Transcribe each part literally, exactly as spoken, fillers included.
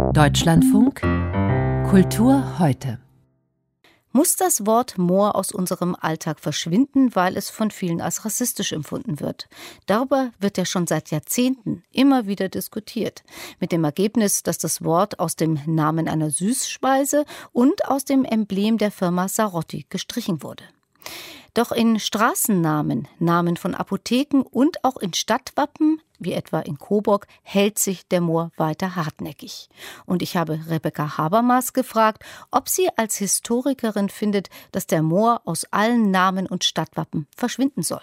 Deutschlandfunk Kultur heute. Muss das Wort Moor aus unserem Alltag verschwinden, weil es von vielen als rassistisch empfunden wird? Darüber wird ja schon seit Jahrzehnten immer wieder diskutiert. Mit dem Ergebnis, dass das Wort aus dem Namen einer Süßspeise und aus dem Emblem der Firma Sarotti gestrichen wurde. Doch in Straßennamen, Namen von Apotheken und auch in Stadtwappen, wie etwa in Coburg, hält sich der Moor weiter hartnäckig. Und ich habe Rebecca Habermas gefragt, ob sie als Historikerin findet, dass der Moor aus allen Namen und Stadtwappen verschwinden soll.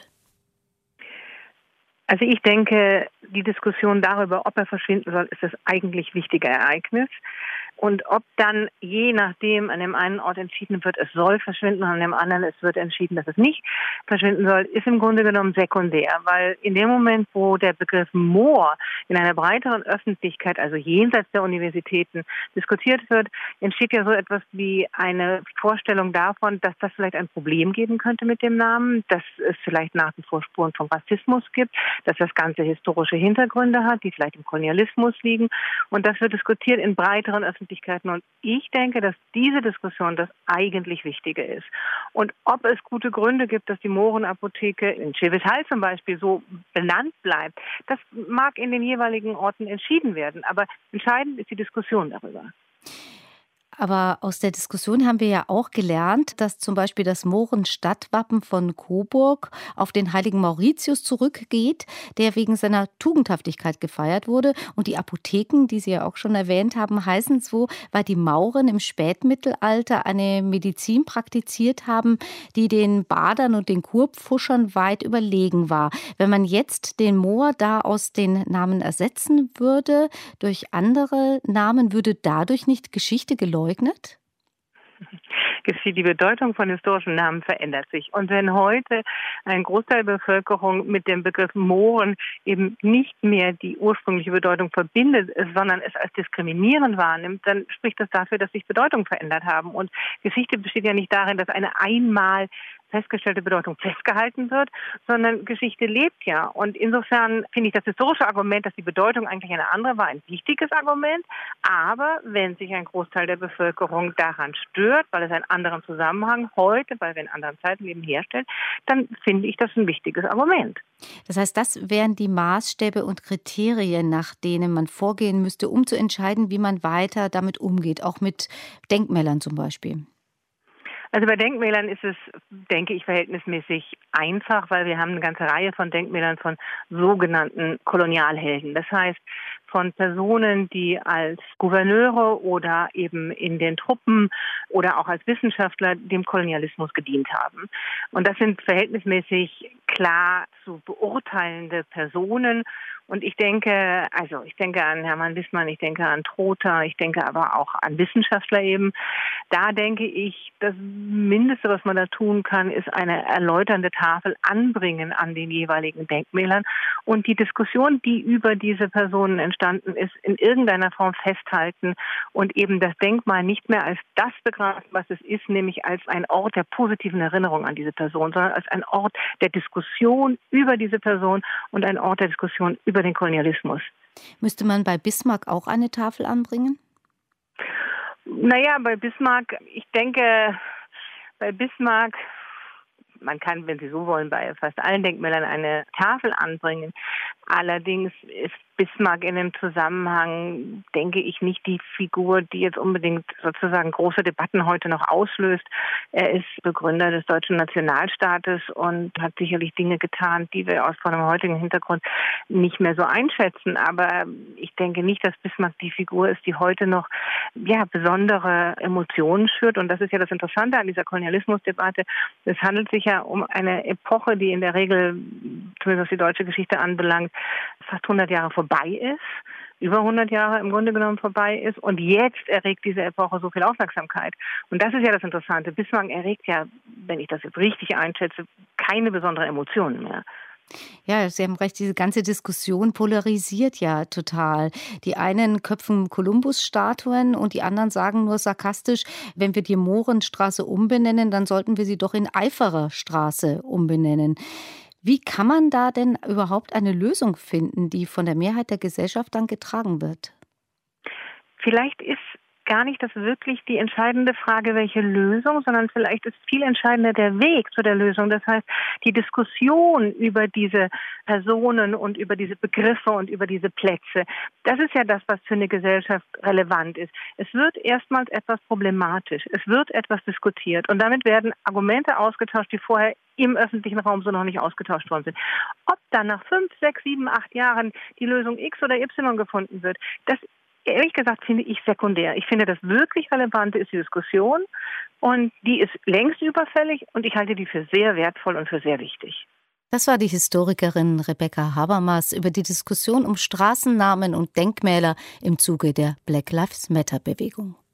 Also ich denke, die Diskussion darüber, ob er verschwinden soll, ist das eigentlich wichtige Ereignis. Und ob dann je nachdem an dem einen Ort entschieden wird, es soll verschwinden, und an dem anderen es wird entschieden, dass es nicht verschwinden soll, ist im Grunde genommen sekundär. Weil in dem Moment, wo der Begriff Moor in einer breiteren Öffentlichkeit, also jenseits der Universitäten, diskutiert wird, entsteht ja so etwas wie eine Vorstellung davon, dass das vielleicht ein Problem geben könnte mit dem Namen, dass es vielleicht nach wie vor Spuren von Rassismus gibt, dass das Ganze historische Hintergründe hat, die vielleicht im Kolonialismus liegen. Und das wird diskutiert in breiteren Öffentlichkeiten. Und ich denke, dass diese Diskussion das eigentlich Wichtige ist. Und ob es gute Gründe gibt, dass die Mohrenapotheke in Ceveshal zum Beispiel so benannt bleibt, das mag in den jeweiligen Orten entschieden werden. Aber entscheidend ist die Diskussion darüber. Aber aus der Diskussion haben wir ja auch gelernt, dass zum Beispiel das Mohrenstadtwappen von Coburg auf den heiligen Mauritius zurückgeht, der wegen seiner Tugendhaftigkeit gefeiert wurde. Und die Apotheken, die Sie ja auch schon erwähnt haben, heißen so, weil die Mauren im Spätmittelalter eine Medizin praktiziert haben, die den Badern und den Kurpfuschern weit überlegen war. Wenn man jetzt den Moor da aus den Namen ersetzen würde durch andere Namen, würde dadurch nicht Geschichte geleugnet? Die Bedeutung von historischen Namen verändert sich. Und wenn heute ein Großteil der Bevölkerung mit dem Begriff Mohren eben nicht mehr die ursprüngliche Bedeutung verbindet, sondern es als diskriminierend wahrnimmt, dann spricht das dafür, dass sich Bedeutungen verändert haben. Und Geschichte besteht ja nicht darin, dass eine einmal festgestellte Bedeutung festgehalten wird, sondern Geschichte lebt ja. Und insofern finde ich das historische Argument, dass die Bedeutung eigentlich eine andere war, ein wichtiges Argument. Aber wenn sich ein Großteil der Bevölkerung daran stört, weil es einen anderen Zusammenhang heute, weil wir in anderen Zeiten leben, herstellt, dann finde ich das ein wichtiges Argument. Das heißt, das wären die Maßstäbe und Kriterien, nach denen man vorgehen müsste, um zu entscheiden, wie man weiter damit umgeht, auch mit Denkmälern zum Beispiel. Also bei Denkmälern ist es, denke ich, verhältnismäßig einfach, weil wir haben eine ganze Reihe von Denkmälern von sogenannten Kolonialhelden. Das heißt, von Personen, die als Gouverneure oder eben in den Truppen oder auch als Wissenschaftler dem Kolonialismus gedient haben. Und das sind verhältnismäßig klar zu beurteilende Personen. Und ich denke, also ich denke an Hermann Wissmann, ich denke an Trotha, ich denke aber auch an Wissenschaftler eben. Da denke ich, das Mindeste, was man da tun kann, ist eine erläuternde Tafel anbringen an den jeweiligen Denkmälern und die Diskussion, die über diese Personen entstanden ist, in irgendeiner Form festhalten und eben das Denkmal nicht mehr als das begreifen, was es ist, nämlich als ein Ort der positiven Erinnerung an diese Person, sondern als ein Ort der Diskussion über diese Person und ein Ort der Diskussion über den Kolonialismus. Müsste man bei Bismarck auch eine Tafel anbringen? Naja, bei Bismarck, ich denke, bei Bismarck, man kann, wenn Sie so wollen, bei fast allen Denkmälern eine Tafel anbringen. Allerdings ist Bismarck in dem Zusammenhang, denke ich, nicht die Figur, die jetzt unbedingt sozusagen große Debatten heute noch auslöst. Er ist Begründer des deutschen Nationalstaates und hat sicherlich Dinge getan, die wir aus von einem heutigen Hintergrund nicht mehr so einschätzen. Aber ich denke nicht, dass Bismarck die Figur ist, die heute noch ja, besondere Emotionen schürt. Und das ist ja das Interessante an dieser Kolonialismusdebatte. Es handelt sich ja um eine Epoche, die in der Regel, zumindest was die deutsche Geschichte anbelangt, fast hundert Jahre vorbei ist, über hundert Jahre im Grunde genommen vorbei ist. Und jetzt erregt diese Epoche so viel Aufmerksamkeit. Und das ist ja das Interessante. Bismarck erregt ja, wenn ich das jetzt richtig einschätze, keine besondere Emotionen mehr. Ja, Sie haben recht, diese ganze Diskussion polarisiert ja total. Die einen köpfen Kolumbus-Statuen und die anderen sagen nur sarkastisch, wenn wir die Mohrenstraße umbenennen, dann sollten wir sie doch in Eiferer-Straße umbenennen. Wie kann man da denn überhaupt eine Lösung finden, die von der Mehrheit der Gesellschaft dann getragen wird? vielleicht ist gar nicht das wirklich die entscheidende Frage, welche Lösung, sondern vielleicht ist viel entscheidender der Weg zu der Lösung. Das heißt, die Diskussion über diese Personen und über diese Begriffe und über diese Plätze, das ist ja das, was für eine Gesellschaft relevant ist. Es wird erstmals etwas problematisch, es wird etwas diskutiert und damit werden Argumente ausgetauscht, die vorher im öffentlichen Raum so noch nicht ausgetauscht worden sind. Ob dann nach fünf, sechs, sieben, acht Jahren die Lösung X oder Y gefunden wird, das ehrlich gesagt finde ich sekundär. Ich finde, das wirklich Relevante ist die Diskussion und die ist längst überfällig und ich halte die für sehr wertvoll und für sehr wichtig. Das war die Historikerin Rebecca Habermas über die Diskussion um Straßennamen und Denkmäler im Zuge der Black Lives Matter Bewegung.